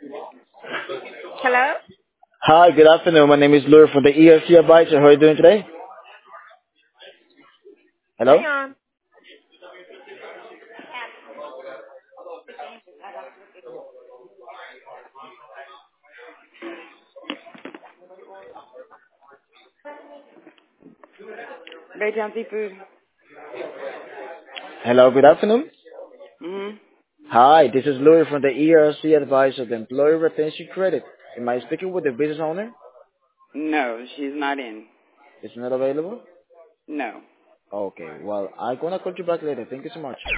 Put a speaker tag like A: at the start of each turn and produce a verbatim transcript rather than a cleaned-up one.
A: Hello?
B: Hi, good afternoon. My name is Lure from the E R C Advisor. How are you doing today?
A: Hang
B: Hello?
A: on. Baytown Seafood.
B: Hello, good afternoon.
A: Mm-hmm.
B: Hi, this is Lure from the E R C Advisor, the Employee Retention Credit. Am I speaking with the business owner?
A: No, she's not in.
B: It's not available?
A: No.
B: Okay, well, I'm gonna call you back later. Thank you so much.